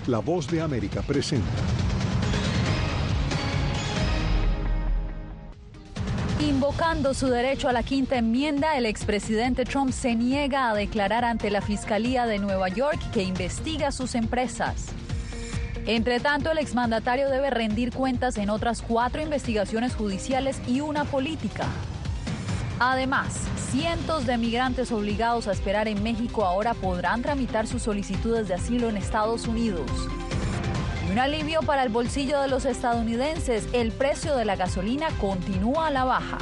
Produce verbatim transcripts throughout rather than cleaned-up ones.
La Voz de América presenta. Invocando su derecho a la quinta enmienda, el expresidente Trump se niega a declarar ante la Fiscalía de Nueva York que investiga sus empresas. Entre tanto, el exmandatario debe rendir cuentas en otras cuatro investigaciones judiciales y una política. Además, cientos de migrantes obligados a esperar en México ahora podrán tramitar sus solicitudes de asilo en Estados Unidos. Y un alivio para el bolsillo de los estadounidenses, el precio de la gasolina continúa a la baja.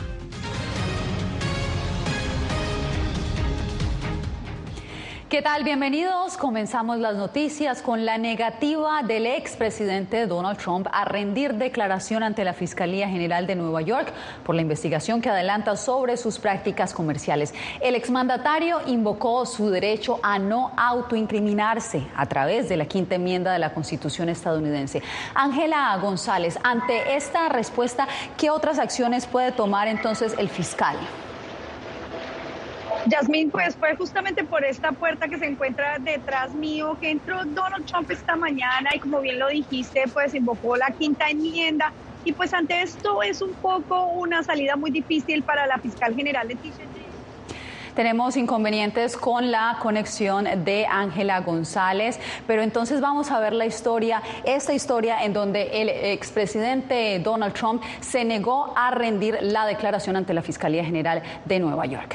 ¿Qué tal? Bienvenidos. Comenzamos las noticias con la negativa del expresidente Donald Trump a rendir declaración ante la Fiscalía General de Nueva York por la investigación que adelanta sobre sus prácticas comerciales. El exmandatario invocó su derecho a no autoincriminarse a través de la quinta enmienda de la Constitución estadounidense. Ángela González, ante esta respuesta, ¿qué otras acciones puede tomar entonces el fiscal? Yasmín, pues fue justamente por esta puerta que se encuentra detrás mío que entró Donald Trump esta mañana y, como bien lo dijiste, pues invocó la quinta enmienda y pues ante esto es un poco una salida muy difícil para la fiscal general Leticia James. Tenemos inconvenientes con la conexión de Ángela González, pero entonces vamos a ver la historia, esta historia en donde el expresidente Donald Trump se negó a rendir la declaración ante la Fiscalía General de Nueva York.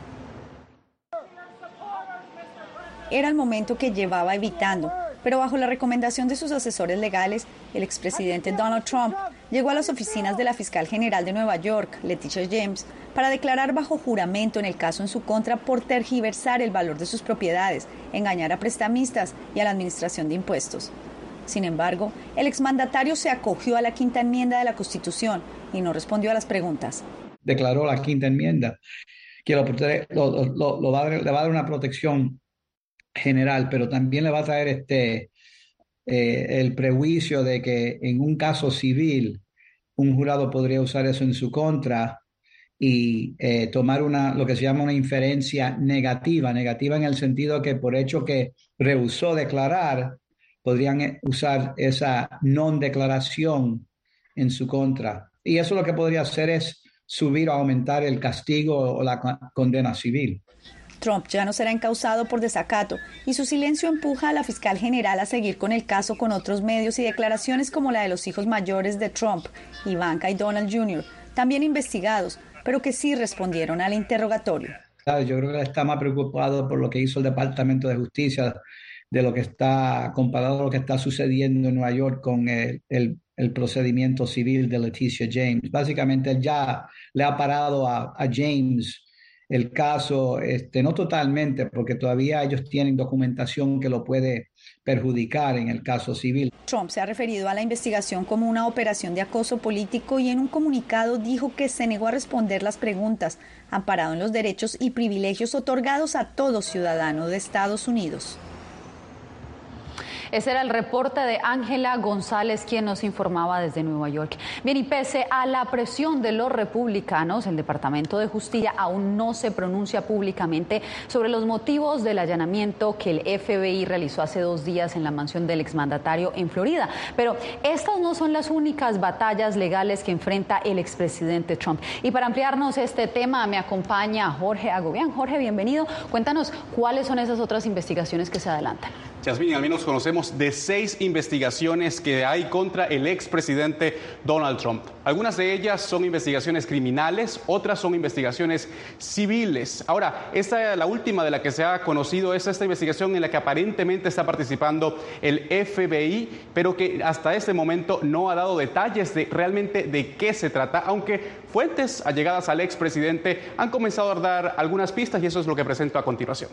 Era el momento que llevaba evitando, pero bajo la recomendación de sus asesores legales, el expresidente Donald Trump llegó a las oficinas de la fiscal general de Nueva York, Leticia James, para declarar bajo juramento en el caso en su contra por tergiversar el valor de sus propiedades, engañar a prestamistas y a la administración de impuestos. Sin embargo, el exmandatario se acogió a la quinta enmienda de la Constitución y no respondió a las preguntas. Declaró la quinta enmienda, que lo, lo, lo, lo va a, le va a dar una protección general, pero también le va a traer este eh, el prejuicio de que en un caso civil un jurado podría usar eso en su contra y eh, tomar una lo que se llama una inferencia negativa, negativa en el sentido que por hecho que rehusó declarar, podrían usar esa non declaración en su contra. Y eso lo que podría hacer es subir o aumentar el castigo o la condena civil. Trump ya no será encausado por desacato y su silencio empuja a la fiscal general a seguir con el caso con otros medios y declaraciones como la de los hijos mayores de Trump, Ivanka y Donald junior, también investigados, pero que sí respondieron al interrogatorio. Yo creo que está más preocupado por lo que hizo el Departamento de Justicia, de lo que está comparado a lo que está sucediendo en Nueva York con el, el, el procedimiento civil de Leticia James. Básicamente él ya le ha parado a, a James el caso, este, no totalmente, porque todavía ellos tienen documentación que lo puede perjudicar en el caso civil. Trump se ha referido a la investigación como una operación de acoso político y en un comunicado dijo que se negó a responder las preguntas, amparado en los derechos y privilegios otorgados a todo ciudadano de Estados Unidos. Ese era el reporte de Ángela González, quien nos informaba desde Nueva York. Bien, y pese a la presión de los republicanos, el Departamento de Justicia aún no se pronuncia públicamente sobre los motivos del allanamiento que el F B I realizó hace dos días en la mansión del exmandatario en Florida. Pero estas no son las únicas batallas legales que enfrenta el expresidente Trump. Y para ampliarnos este tema me acompaña Jorge Agobián. Jorge, bienvenido. Cuéntanos cuáles son esas otras investigaciones que se adelantan. Yasmín, al menos conocemos de seis investigaciones que hay contra el expresidente Donald Trump. Algunas de ellas son investigaciones criminales, otras son investigaciones civiles. Ahora, esta, la última de la que se ha conocido es esta investigación en la que aparentemente está participando el F B I, pero que hasta este momento no ha dado detalles de realmente de qué se trata, aunque fuentes allegadas al expresidente han comenzado a dar algunas pistas y eso es lo que presento a continuación.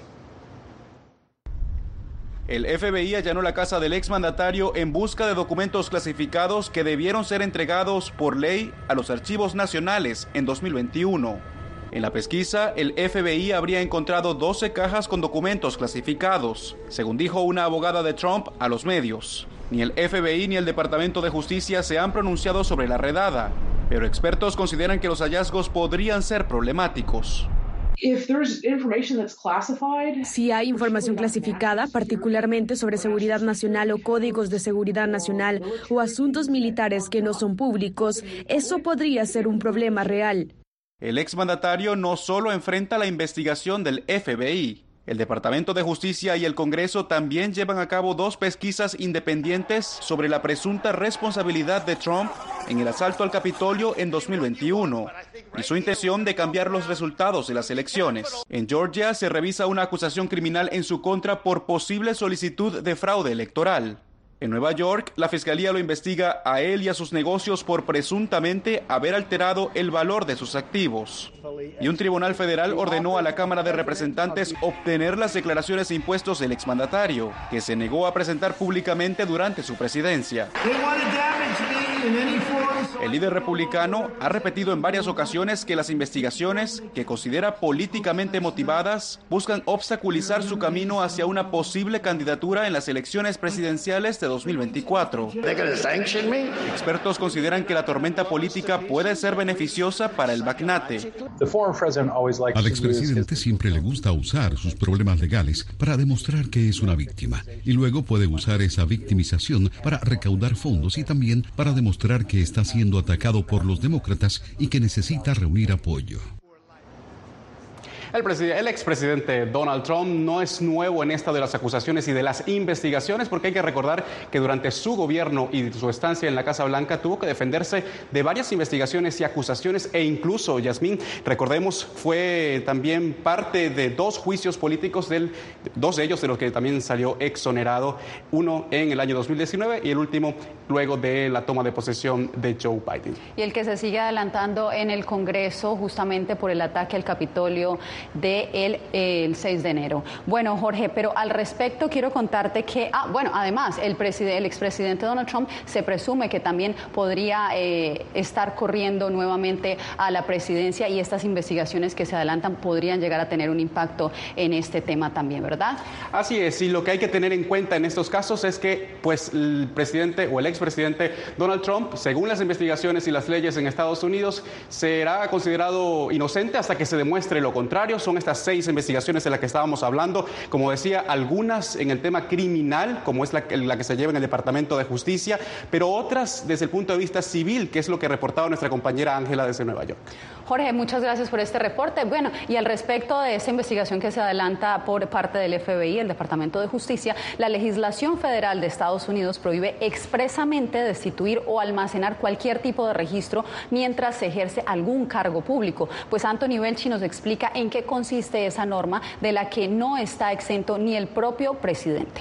El F B I allanó la casa del exmandatario en busca de documentos clasificados que debieron ser entregados por ley a los archivos nacionales en dos mil veintiuno. En la pesquisa, el F B I habría encontrado doce cajas con documentos clasificados, según dijo una abogada de Trump a los medios. Ni el F B I ni el Departamento de Justicia se han pronunciado sobre la redada, pero expertos consideran que los hallazgos podrían ser problemáticos. Si hay información clasificada, particularmente sobre seguridad nacional o códigos de seguridad nacional o asuntos militares que no son públicos, eso podría ser un problema real. El exmandatario no solo enfrenta la investigación del F B I. El Departamento de Justicia y el Congreso también llevan a cabo dos pesquisas independientes sobre la presunta responsabilidad de Trump en el asalto al Capitolio en dos mil veintiuno y su intención de cambiar los resultados de las elecciones. En Georgia se revisa una acusación criminal en su contra por posible solicitud de fraude electoral. En Nueva York, la Fiscalía lo investiga a él y a sus negocios por presuntamente haber alterado el valor de sus activos. Y un tribunal federal ordenó a la Cámara de Representantes obtener las declaraciones de impuestos del exmandatario, que se negó a presentar públicamente durante su presidencia. El líder republicano ha repetido en varias ocasiones que las investigaciones, que considera políticamente motivadas, buscan obstaculizar su camino hacia una posible candidatura en las elecciones presidenciales de dos mil veinticuatro. Expertos consideran que la tormenta política puede ser beneficiosa para el magnate. Al expresidente siempre le gusta usar sus problemas legales para demostrar que es una víctima, y luego puede usar esa victimización para recaudar fondos y también para demostrar que está siendo atacado por los demócratas y que necesita reunir apoyo. El, el expresidente Donald Trump no es nuevo en esta de las acusaciones y de las investigaciones, porque hay que recordar que durante su gobierno y su estancia en la Casa Blanca tuvo que defenderse de varias investigaciones y acusaciones, e incluso, Yasmín, recordemos, fue también parte de dos juicios políticos, del, dos de ellos de los que también salió exonerado, uno en el año dos mil diecinueve y el último luego de la toma de posesión de Joe Biden. Y el que se sigue adelantando en el Congreso justamente por el ataque al Capitolio de el, el seis de enero. Bueno, Jorge, pero al respecto quiero contarte que, ah, bueno, además, el, el expresidente Donald Trump se presume que también podría eh, estar corriendo nuevamente a la presidencia, y estas investigaciones que se adelantan podrían llegar a tener un impacto en este tema también, ¿verdad? Así es, y lo que hay que tener en cuenta en estos casos es que, pues, el presidente o el expresidente Donald Trump, según las investigaciones y las leyes en Estados Unidos, será considerado inocente hasta que se demuestre lo contrario. Son estas seis investigaciones de las que estábamos hablando, como decía, algunas en el tema criminal, como es la, la que se lleva en el Departamento de Justicia, pero otras desde el punto de vista civil, que es lo que reportaba nuestra compañera Ángela desde Nueva York. Jorge, muchas gracias por este reporte. Bueno, y al respecto de esta investigación que se adelanta por parte del F B I, el Departamento de Justicia, la legislación federal de Estados Unidos prohíbe expresamente destituir o almacenar cualquier tipo de registro mientras se ejerce algún cargo público. Pues Anthony Belchi nos explica en qué consiste esa norma de la que no está exento ni el propio presidente.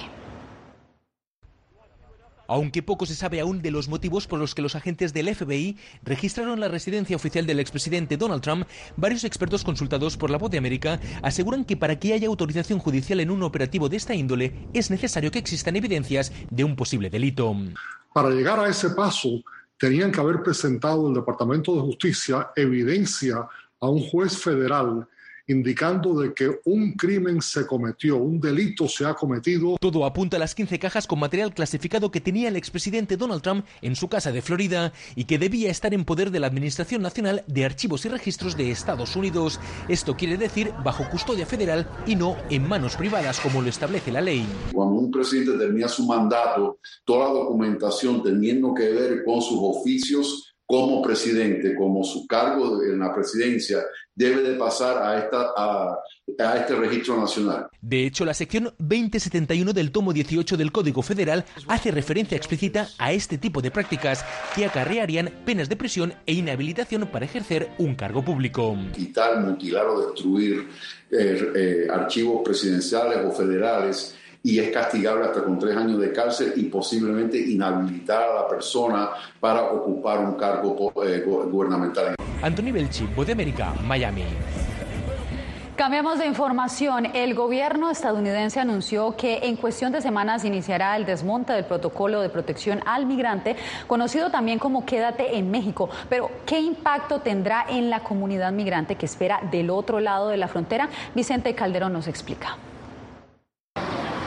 Aunque poco se sabe aún de los motivos por los que los agentes del F B I registraron la residencia oficial del expresidente Donald Trump, varios expertos consultados por La Voz de América aseguran que para que haya autorización judicial en un operativo de esta índole es necesario que existan evidencias de un posible delito. Para llegar a ese paso, tenían que haber presentado el Departamento de Justicia evidencia a un juez federal indicando de que un crimen se cometió, un delito se ha cometido. Todo apunta a las quince cajas con material clasificado que tenía el expresidente Donald Trump en su casa de Florida y que debía estar en poder de la Administración Nacional de Archivos y Registros de Estados Unidos. Esto quiere decir bajo custodia federal y no en manos privadas, como lo establece la ley. Cuando un presidente termina su mandato, toda la documentación teniendo que ver con sus oficios como presidente, como su cargo en la presidencia, debe de pasar a, esta, a, a este registro nacional. De hecho, la sección veinte setenta y uno del tomo dieciocho del Código Federal hace referencia explícita a este tipo de prácticas que acarrearían penas de prisión e inhabilitación para ejercer un cargo público. Quitar, mutilar o destruir eh, eh, archivos presidenciales o federales, y es castigable hasta con tres años de cárcel y posiblemente inhabilitar a la persona para ocupar un cargo eh, gubernamental. Anthony Belchi, Voz de América, Miami. Cambiamos de información. El gobierno estadounidense anunció que en cuestión de semanas iniciará el desmonte del protocolo de protección al migrante, conocido también como Quédate en México. Pero, ¿qué impacto tendrá en la comunidad migrante que espera del otro lado de la frontera? Vicente Calderón nos explica.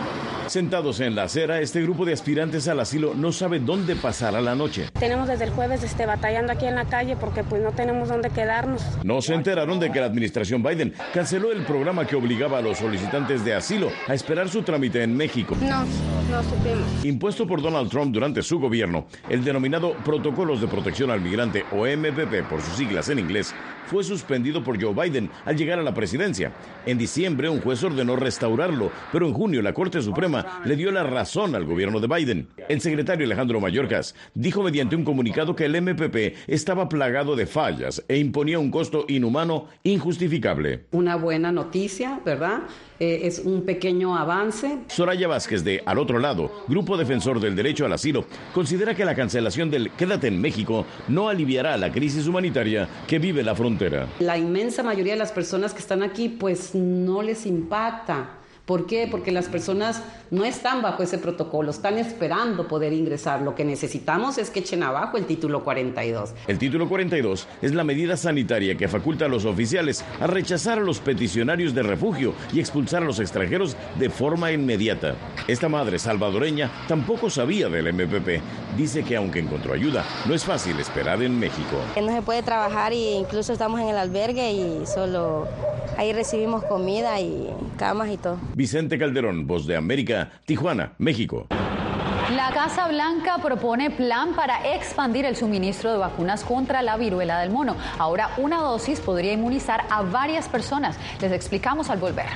Sentados en la acera, este grupo de aspirantes al asilo no sabe dónde pasará la noche. Tenemos desde el jueves este, batallando aquí en la calle porque pues no tenemos dónde quedarnos. No se enteraron de que la administración Biden canceló el programa que obligaba a los solicitantes de asilo a esperar su trámite en México. No, no supimos. Impuesto por Donald Trump durante su gobierno, el denominado Protocolos de Protección al Migrante, o M P P por sus siglas en inglés, fue suspendido por Joe Biden al llegar a la presidencia. En diciembre, un juez ordenó restaurarlo, pero en junio la Corte Suprema le dio la razón al gobierno de Biden. El secretario Alejandro Mayorkas dijo mediante un comunicado que el M P P estaba plagado de fallas e imponía un costo inhumano injustificable. Una buena noticia, ¿verdad? Eh, es un pequeño avance. Soraya Vázquez de Al Otro Lado, grupo defensor del derecho al asilo, considera que la cancelación del Quédate en México no aliviará la crisis humanitaria que vive la frontera. La inmensa mayoría de las personas que están aquí pues no les impacta. ¿Por qué? Porque las personas no están bajo ese protocolo, están esperando poder ingresar. Lo que necesitamos es que echen abajo el título cuarenta y dos. El título cuarenta y dos es la medida sanitaria que faculta a los oficiales a rechazar a los peticionarios de refugio y expulsar a los extranjeros de forma inmediata. Esta madre salvadoreña tampoco sabía del M P P. Dice que aunque encontró ayuda, no es fácil esperar en México. No se puede trabajar e incluso estamos en el albergue y solo ahí recibimos comida y camas y todo. Vicente Calderón, Voz de América, Tijuana, México. La Casa Blanca propone plan para expandir el suministro de vacunas contra la viruela del mono. Ahora una dosis podría inmunizar a varias personas. Les explicamos al volver.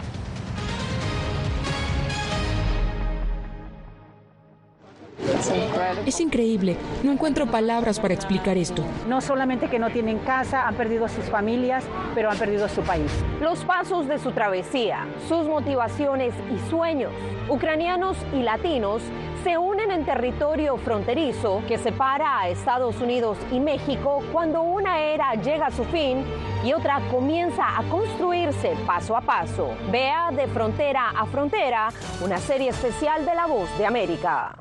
Es increíble. No encuentro palabras para explicar esto. No solamente que no tienen casa, han perdido a sus familias, pero han perdido a su país. Los pasos de su travesía, sus motivaciones y sueños, ucranianos y latinos, se unen en territorio fronterizo que separa a Estados Unidos y México cuando una era llega a su fin y otra comienza a construirse paso a paso. Vea De Frontera a Frontera, una serie especial de La Voz de América.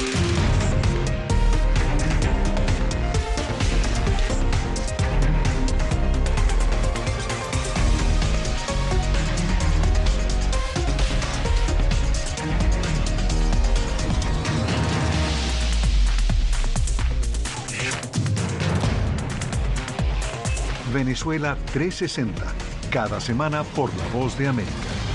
Venezuela trescientos sesenta, cada semana por La Voz de América.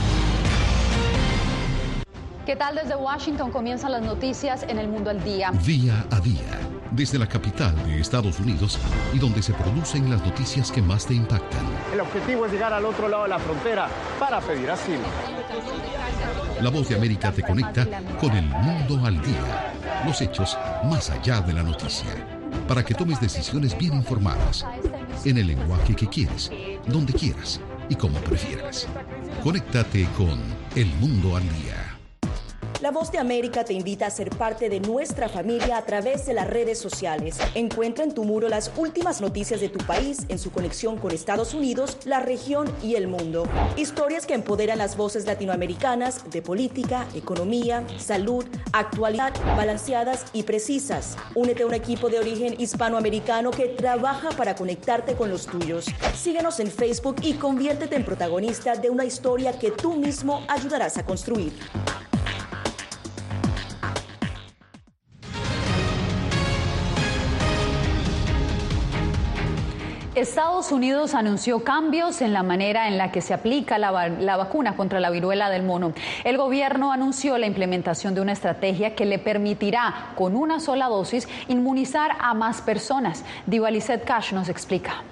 ¿Qué tal? Desde Washington comienzan las noticias en El Mundo al Día. Día a día, desde la capital de Estados Unidos y donde se producen las noticias que más te impactan. El objetivo es llegar al otro lado de la frontera para pedir asilo. La Voz de América te conecta con El Mundo al Día, los hechos más allá de la noticia, para que tomes decisiones bien informadas, en el lenguaje que quieres, donde quieras y como prefieras. Conéctate con El Mundo al Día. La Voz de América te invita a ser parte de nuestra familia a través de las redes sociales. Encuentra en tu muro las últimas noticias de tu país en su conexión con Estados Unidos, la región y el mundo. Historias que empoderan las voces latinoamericanas de política, economía, salud, actualidad, balanceadas y precisas. Únete a un equipo de origen hispanoamericano que trabaja para conectarte con los tuyos. Síguenos en Facebook y conviértete en protagonista de una historia que tú mismo ayudarás a construir. Estados Unidos anunció cambios en la manera en la que se aplica la, va la vacuna contra la viruela del mono. El gobierno anunció la implementación de una estrategia que le permitirá, con una sola dosis, inmunizar a más personas. Diva Lizette Cash nos explica.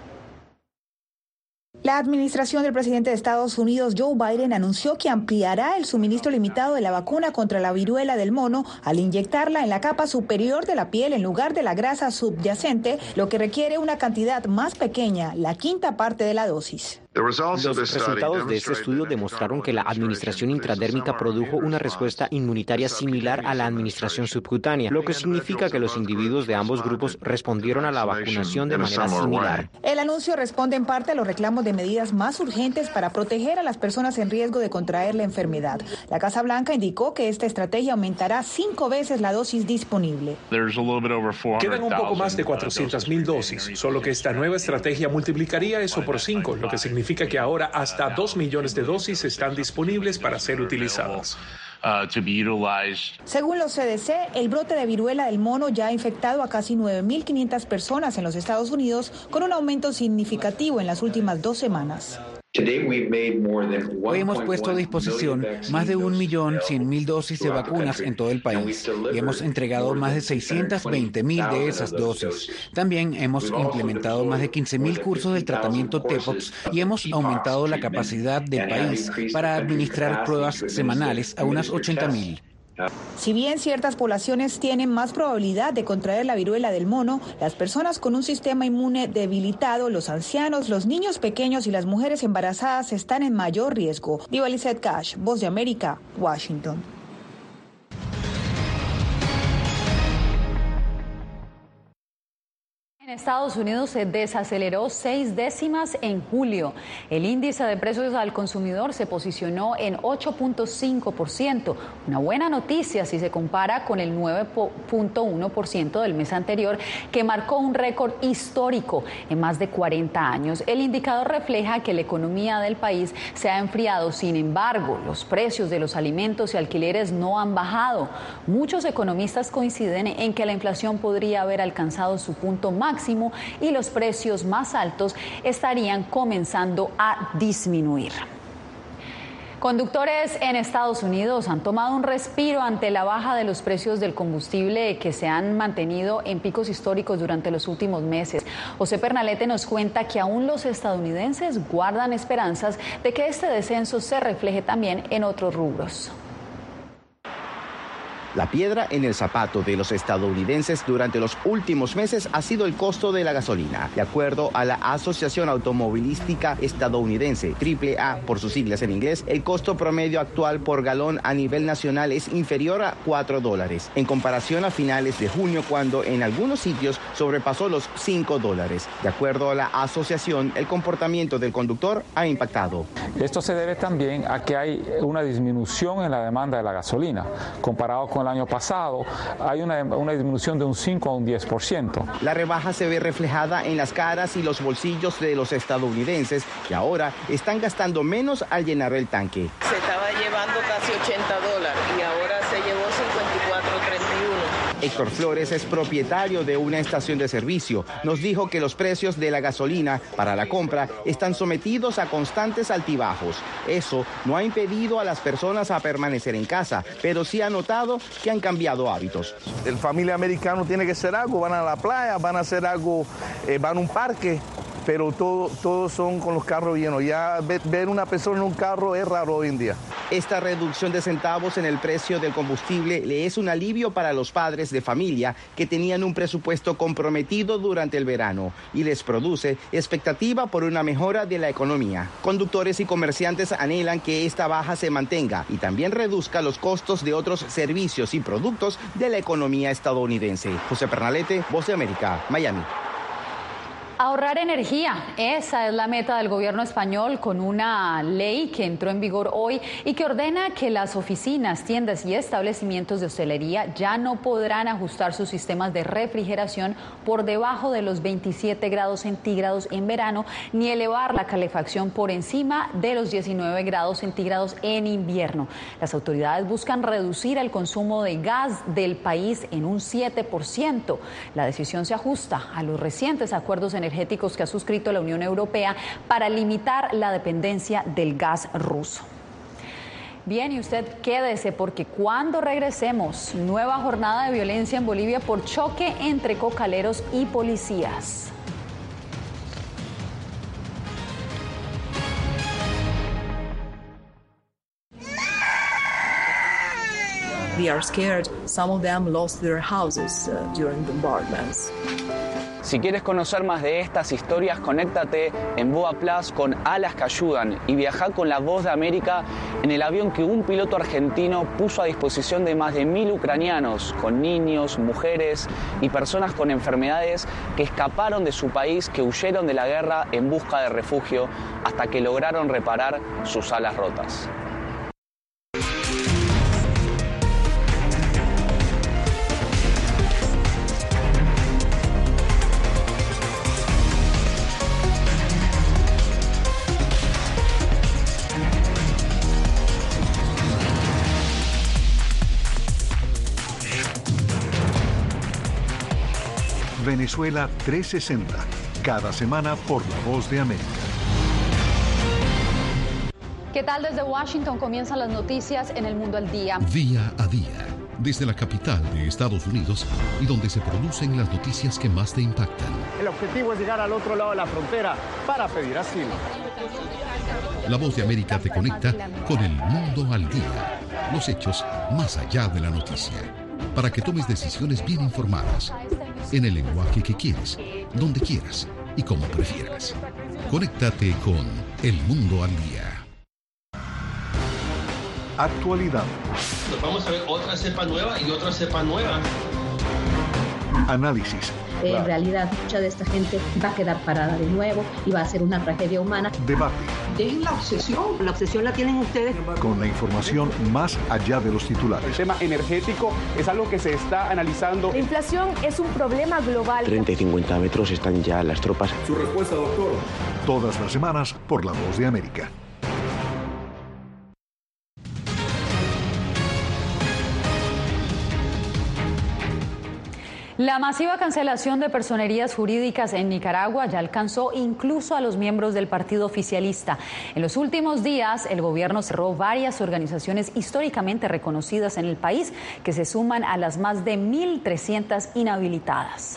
La administración del presidente de Estados Unidos, Joe Biden, anunció que ampliará el suministro limitado de la vacuna contra la viruela del mono al inyectarla en la capa superior de la piel en lugar de la grasa subyacente, lo que requiere una cantidad más pequeña, la quinta parte de la dosis. Los resultados de este estudio demostraron que la administración intradérmica produjo una respuesta inmunitaria similar a la administración subcutánea, lo que significa que los individuos de ambos grupos respondieron a la vacunación de manera similar. El anuncio responde en parte a los reclamos de medidas más urgentes para proteger a las personas en riesgo de contraer la enfermedad. La Casa Blanca indicó que esta estrategia aumentará cinco veces la dosis disponible. Quedan un poco más de cuatrocientas mil dosis, solo que esta nueva estrategia multiplicaría eso por cinco, lo que significa Significa que ahora hasta dos millones de dosis están disponibles para ser utilizadas. uh, to be utilized. Según los C D C, el brote de viruela del mono ya ha infectado a casi nueve mil quinientas personas en los Estados Unidos, con un aumento significativo en las últimas dos semanas. Hoy hemos puesto a disposición más de un millón cien mil dosis de vacunas en todo el país y hemos entregado más de seiscientas veinte mil de esas dosis. También hemos implementado más de quince mil cursos del tratamiento T P O X y hemos aumentado la capacidad del país para administrar pruebas semanales a unas ochenta mil. Si bien ciertas poblaciones tienen más probabilidad de contraer la viruela del mono, las personas con un sistema inmune debilitado, los ancianos, los niños pequeños y las mujeres embarazadas están en mayor riesgo. Diva Lizette Cash, Voz de América, Washington. En Estados Unidos se desaceleró seis décimas en julio. El índice de precios al consumidor se posicionó en ocho punto cinco por ciento, una buena noticia si se compara con el nueve punto uno por ciento del mes anterior, que marcó un récord histórico en más de cuarenta años. El indicador refleja que la economía del país se ha enfriado. Sin embargo, los precios de los alimentos y alquileres no han bajado. Muchos economistas coinciden en que la inflación podría haber alcanzado su punto máximo máximo y los precios más altos estarían comenzando a disminuir. Conductores en Estados Unidos han tomado un respiro ante la baja de los precios del combustible que se han mantenido en picos históricos durante los últimos meses. José Pernalete nos cuenta que aún los estadounidenses guardan esperanzas de que este descenso se refleje también en otros rubros. La piedra en el zapato de los estadounidenses durante los últimos meses ha sido el costo de la gasolina. De acuerdo a la Asociación Automovilística Estadounidense, triple A por sus siglas en inglés, el costo promedio actual por galón a nivel nacional es inferior a cuatro dólares, en comparación a finales de junio, cuando en algunos sitios sobrepasó los cinco dólares. De acuerdo a la asociación, el comportamiento del conductor ha impactado. Esto se debe también a que hay una disminución en la demanda de la gasolina, comparado con el año pasado. Hay una, una disminución de un cinco a un diez por ciento. La rebaja se ve reflejada en las caras y los bolsillos de los estadounidenses, que ahora están gastando menos al llenar el tanque. Se estaba llevando casi ochenta dólares y ahora se llevó cincuenta y cuatro treinta y uno. Héctor Flores es propietario de una estación de servicio. Nos dijo que los precios de la gasolina para la compra están sometidos a constantes altibajos. Eso no ha impedido a las personas a permanecer en casa, pero sí ha notado que han cambiado hábitos. El familia americano tiene que hacer algo, van a la playa, van a hacer algo, eh, van a un parque, pero todo, todos son con los carros llenos. Ya ver, ver una persona en un carro es raro hoy en día. Esta reducción de centavos en el precio del combustible le es un alivio para los padres de familia que tenían un presupuesto comprometido durante el verano y les produce expectativa por una mejora de la economía. Conductores y comerciantes anhelan que esta baja se mantenga y también reduzca los costos de otros servicios y productos de la economía estadounidense. José Pernalete, Voz de América, Miami. Ahorrar energía, esa es la meta del gobierno español con una ley que entró en vigor hoy y que ordena que las oficinas, tiendas y establecimientos de hostelería ya no podrán ajustar sus sistemas de refrigeración por debajo de los veintisiete grados centígrados en verano, ni elevar la calefacción por encima de los diecinueve grados centígrados en invierno. Las autoridades buscan reducir el consumo de gas del país en un siete por ciento. La decisión se ajusta a los recientes acuerdos energéticos energéticos que ha suscrito la Unión Europea para limitar la dependencia del gas ruso. Bien, y usted quédese porque cuando regresemos, nueva jornada de violencia en Bolivia por choque entre cocaleros y policías. They are scared. Some of them lost their houses uh, during bombardments. Si quieres conocer más de estas historias, conéctate en Boa Plus con Alas que Ayudan y viaja con la Voz de América en el avión que un piloto argentino puso a disposición de más de mil ucranianos, con niños, mujeres y personas con enfermedades que escaparon de su país, que huyeron de la guerra en busca de refugio hasta que lograron reparar sus alas rotas. Venezuela trescientos sesenta, cada semana por La Voz de América. ¿Qué tal? Desde Washington comienzan las noticias en El Mundo al Día. Día a día, desde la capital de Estados Unidos y donde se producen las noticias que más te impactan. El objetivo es llegar al otro lado de la frontera para pedir asilo. La Voz de América te conecta con El Mundo al Día. Los hechos más allá de la noticia. Para que tomes decisiones bien informadas, en el lenguaje que quieres, donde quieras y como prefieras. Conéctate con El Mundo al Día. Actualidad. Nos vamos a ver otra cepa nueva y otra cepa nueva. Análisis. En realidad, mucha de esta gente va a quedar parada de nuevo y va a ser una tragedia humana. Debate. Dejen la obsesión. La obsesión la tienen ustedes. Con la información más allá de los titulares. El tema energético es algo que se está analizando. La inflación es un problema global. treinta y cincuenta metros están ya las tropas. Su respuesta, doctor. Todas las semanas por La Voz de América. La masiva cancelación de personerías jurídicas en Nicaragua ya alcanzó incluso a los miembros del partido oficialista. En los últimos días, el gobierno cerró varias organizaciones históricamente reconocidas en el país, que se suman a las más de mil trescientas inhabilitadas.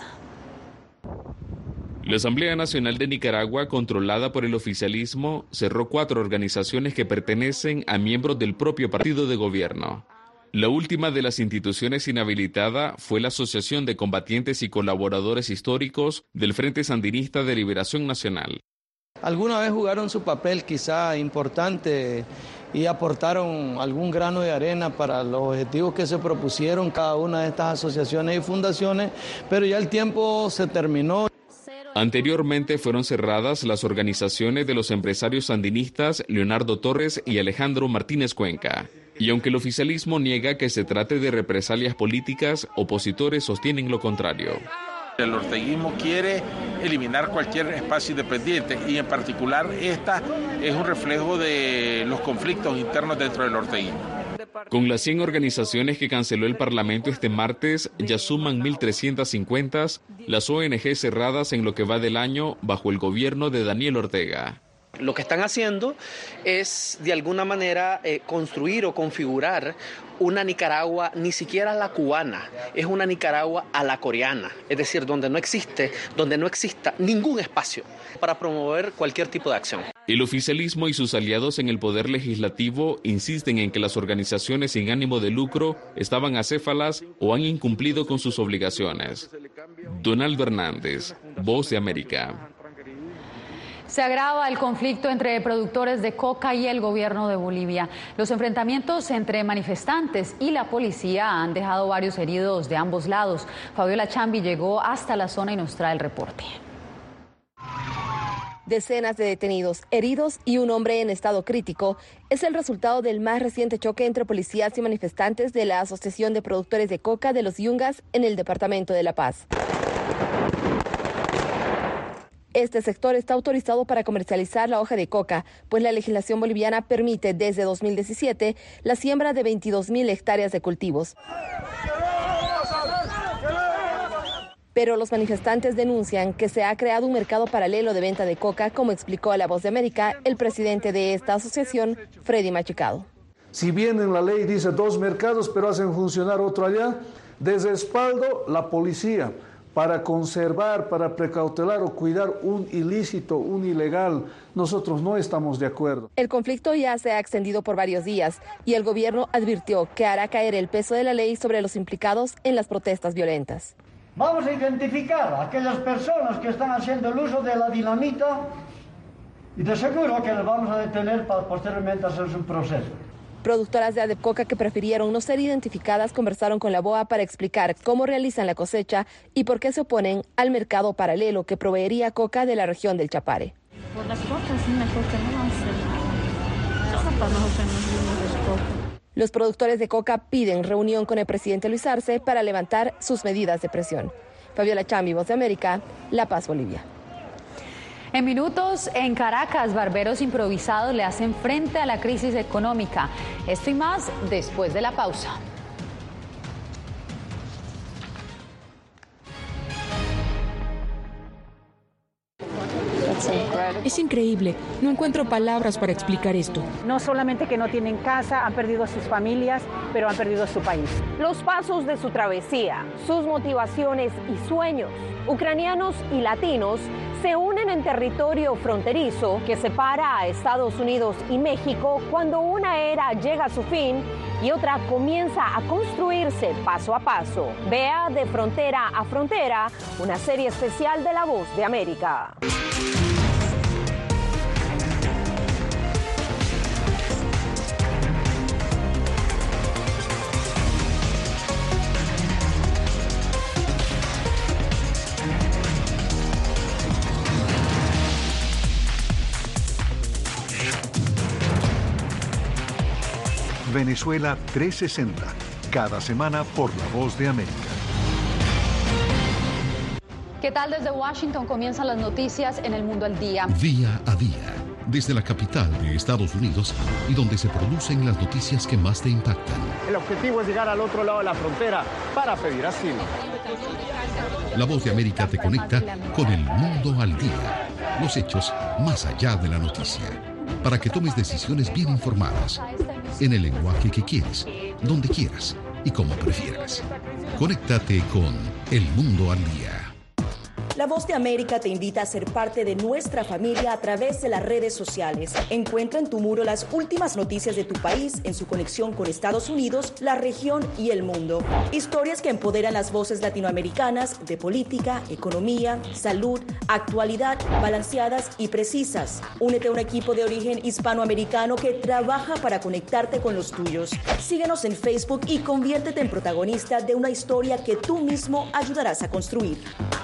La Asamblea Nacional de Nicaragua, controlada por el oficialismo, cerró cuatro organizaciones que pertenecen a miembros del propio partido de gobierno. La última de las instituciones inhabilitada fue la Asociación de Combatientes y Colaboradores Históricos del Frente Sandinista de Liberación Nacional. Alguna vez jugaron su papel quizá importante y aportaron algún grano de arena para los objetivos que se propusieron cada una de estas asociaciones y fundaciones, pero ya el tiempo se terminó. Anteriormente fueron cerradas las organizaciones de los empresarios sandinistas Leonardo Torres y Alejandro Martínez Cuenca. Y aunque el oficialismo niega que se trate de represalias políticas, opositores sostienen lo contrario. El orteguismo quiere eliminar cualquier espacio independiente y en particular esta es un reflejo de los conflictos internos dentro del orteguismo. Con las cien organizaciones que canceló el Parlamento este martes, ya suman mil trescientas cincuenta las O N G cerradas en lo que va del año bajo el gobierno de Daniel Ortega. Lo que están haciendo es, de alguna manera, eh, construir o configurar una Nicaragua, ni siquiera la cubana, es una Nicaragua a la coreana, es decir, donde no existe, donde no exista ningún espacio para promover cualquier tipo de acción. El oficialismo y sus aliados en el poder legislativo insisten en que las organizaciones sin ánimo de lucro estaban acéfalas o han incumplido con sus obligaciones. Donaldo Hernández, Voz de América. Se agrava el conflicto entre productores de coca y el gobierno de Bolivia. Los enfrentamientos entre manifestantes y la policía han dejado varios heridos de ambos lados. Fabiola Chambi llegó hasta la zona y nos trae el reporte. Decenas de detenidos, heridos y un hombre en estado crítico es el resultado del más reciente choque entre policías y manifestantes de la Asociación de Productores de Coca de los Yungas en el departamento de La Paz. Este sector está autorizado para comercializar la hoja de coca, pues la legislación boliviana permite desde dos mil diecisiete la siembra de veintidós mil hectáreas de cultivos. Pero los manifestantes denuncian que se ha creado un mercado paralelo de venta de coca, como explicó a La Voz de América el presidente de esta asociación, Freddy Machicado. Si bien en la ley dice dos mercados, pero hacen funcionar otro allá, desde respaldo la policía, para conservar, para precautelar o cuidar un ilícito, un ilegal. Nosotros no estamos de acuerdo. El conflicto ya se ha extendido por varios días y el gobierno advirtió que hará caer el peso de la ley sobre los implicados en las protestas violentas. Vamos a identificar a aquellas personas que están haciendo el uso de la dinamita y de seguro que les vamos a detener para posteriormente hacer un proceso. Productoras de Adepcoca que prefirieron no ser identificadas conversaron con la B O A para explicar cómo realizan la cosecha y por qué se oponen al mercado paralelo que proveería coca de la región del Chapare. Por las cocas, mejor que no hacer nada. Los productores de coca piden reunión con el presidente Luis Arce para levantar sus medidas de presión. Fabiola Chambi, Voz de América, La Paz, Bolivia. En minutos, en Caracas, barberos improvisados le hacen frente a la crisis económica. Esto y más después de la pausa. Es increíble. No encuentro palabras para explicar esto. No solamente que no tienen casa, han perdido a sus familias, pero han perdido su país. Los pasos de su travesía, sus motivaciones y sueños. Ucranianos y latinos se unen en territorio fronterizo que separa a Estados Unidos y México cuando una era llega a su fin y otra comienza a construirse paso a paso. Vea De Frontera a Frontera, una serie especial de La Voz de América. Venezuela trescientos sesenta, cada semana por La Voz de América. ¿Qué tal? Desde Washington comienzan las noticias en El Mundo al Día. Día a día, desde la capital de Estados Unidos y donde se producen las noticias que más te impactan. El objetivo es llegar al otro lado de la frontera para pedir asilo. La Voz de América te conecta con El Mundo al Día. Los hechos más allá de la noticia. Para que tomes decisiones bien informadas, en el lenguaje que quieres, donde quieras y como prefieras. Conéctate con El Mundo al Día. La Voz de América te invita a ser parte de nuestra familia a través de las redes sociales. Encuentra en tu muro las últimas noticias de tu país en su conexión con Estados Unidos, la región y el mundo. Historias que empoderan las voces latinoamericanas de política, economía, salud, actualidad, balanceadas y precisas. Únete a un equipo de origen hispanoamericano que trabaja para conectarte con los tuyos. Síguenos en Facebook y conviértete en protagonista de una historia que tú mismo ayudarás a construir.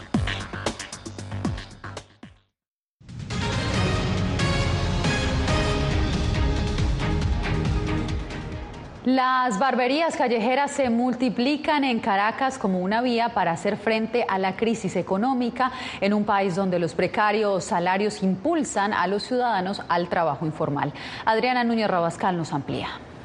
Las barberías callejeras se multiplican en Caracas como una vía para hacer frente a la crisis económica en un país donde los precarios salarios impulsan a los ciudadanos al trabajo informal. Adriana Núñez Rabascal nos amplía.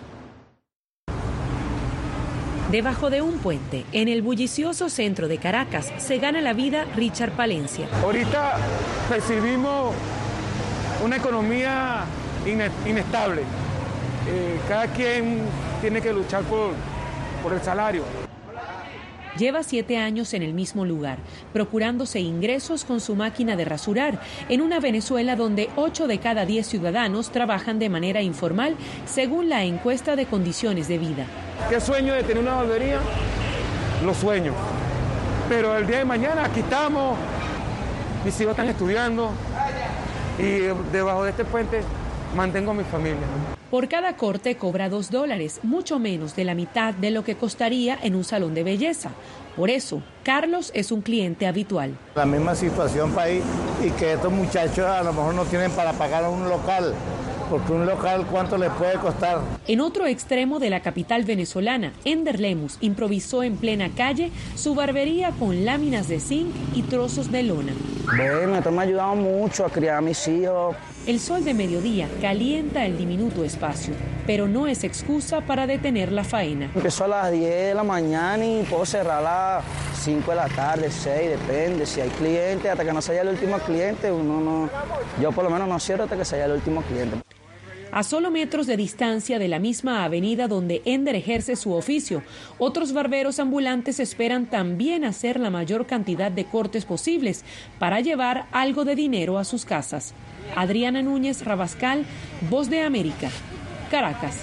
Debajo de un puente, en el bullicioso centro de Caracas, se gana la vida Richard Palencia. Ahorita percibimos una economía inestable. Eh, cada quien tiene que luchar por, por el salario. Lleva siete años en el mismo lugar, procurándose ingresos con su máquina de rasurar, en una Venezuela donde ocho de cada diez ciudadanos trabajan de manera informal, según la encuesta de condiciones de vida. ¿Qué sueño de tener una barbería? Lo sueño. Pero el día de mañana aquí estamos, mis hijos están estudiando y debajo de este puente mantengo a mi familia. Por cada corte cobra dos dólares, mucho menos de la mitad de lo que costaría en un salón de belleza. Por eso, Carlos es un cliente habitual. La misma situación país y que estos muchachos a lo mejor no tienen para pagar un local, porque un local ¿cuánto les puede costar? En otro extremo de la capital venezolana, Ender Lemus improvisó en plena calle su barbería con láminas de zinc y trozos de lona. Bueno, esto me ha ayudado mucho a criar a mis hijos. El sol de mediodía calienta el diminuto espacio, pero no es excusa para detener la faena. Empezó a las diez de la mañana y puedo cerrar a las cinco de la tarde, seis, depende. Si hay clientes, hasta que no se haya el último cliente, uno no, yo por lo menos no cierro hasta que se haya el último cliente. A solo metros de distancia de la misma avenida donde Ender ejerce su oficio, otros barberos ambulantes esperan también hacer la mayor cantidad de cortes posibles para llevar algo de dinero a sus casas. Adriana Núñez Rabascal, Voz de América, Caracas.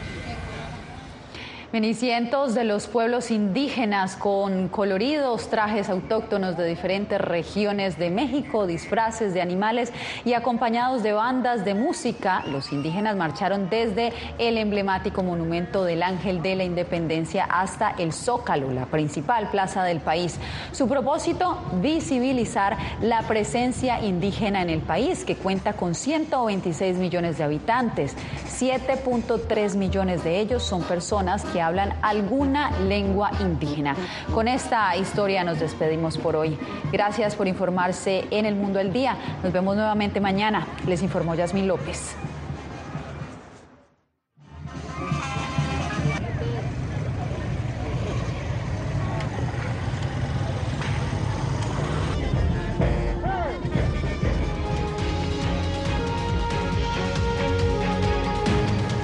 Y cientos de los pueblos indígenas con coloridos trajes autóctonos de diferentes regiones de México, disfraces de animales y acompañados de bandas de música, los indígenas marcharon desde el emblemático monumento del Ángel de la Independencia hasta el Zócalo, la principal plaza del país. Su propósito, visibilizar la presencia indígena en el país, que cuenta con ciento veintiséis millones de habitantes. siete punto tres millones de ellos son personas que hablan alguna lengua indígena. Con esta historia nos despedimos por hoy. Gracias por informarse en El Mundo al Día. Nos vemos nuevamente mañana. Les informó Yasmín López.